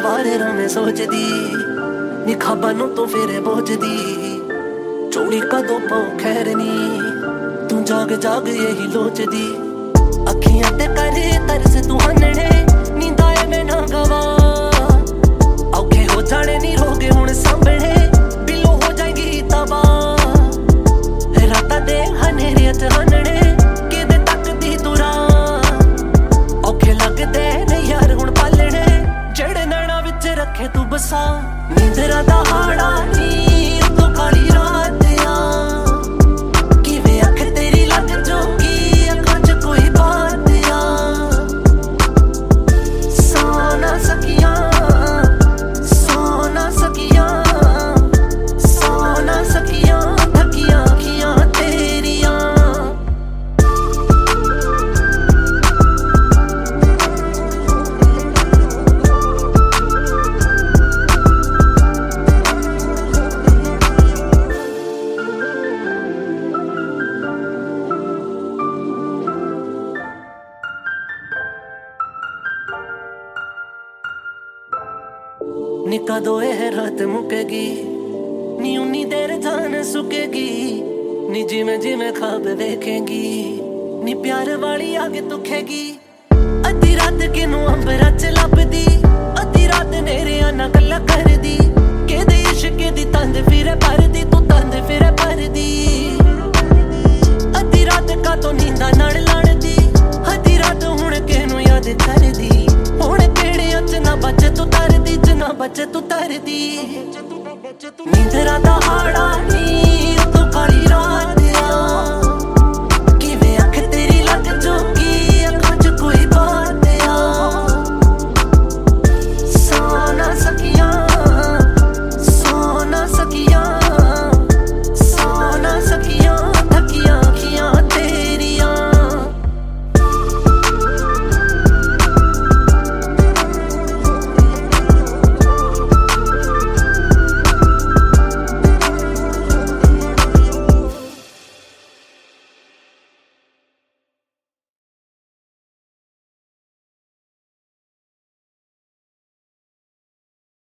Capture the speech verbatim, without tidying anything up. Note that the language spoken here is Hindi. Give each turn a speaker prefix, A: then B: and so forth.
A: सारे रमे सोचदी नी खाबा नू तो फेरे बोझदी चोरी कदों पाओ खैर नी तू जाग जाग यही लोचदी अखियां ते करे तरस तू हनने नींद आए मैं ना गवा औखे हो जाने नी रोगे हुण सांभणे दिलों हो जाएगी तबाह राता दे हनेरे च हनने किदे तक दी तुरा औखे लगदे ने यार हुण पालणे जेड़े नैना विच रखे तू बसा नींदरा दा हाड़ा नी उतो काली रात आ किवें अख तेरी लग जोगी अखां च कोई बात आ सो ना सकियां सो ना सकियां सो ना सकियां थकियां अखियां तेरियां नी कदों एह रात मुकेगी नी उन्नी देर जान सुकेगी नी जिमें जिमें ख्वाब देखेगी नी प्यार वाली आगे दुखेगी अद्धी रात किनू अंबरा च लभदी अद्धी रात नेरे ना गल्ला करदी केदे इश्क दी तंद फिरे भरदी तू तंद फिरे भरदी अद्धी रात का तो नींदा नाल लड़दी अद्धी रात हुण किनू याद करदी हुण केड़े अच ना बचे तू तरदी च ना बचे तू तरदी नींदरा दा हाड़ा नी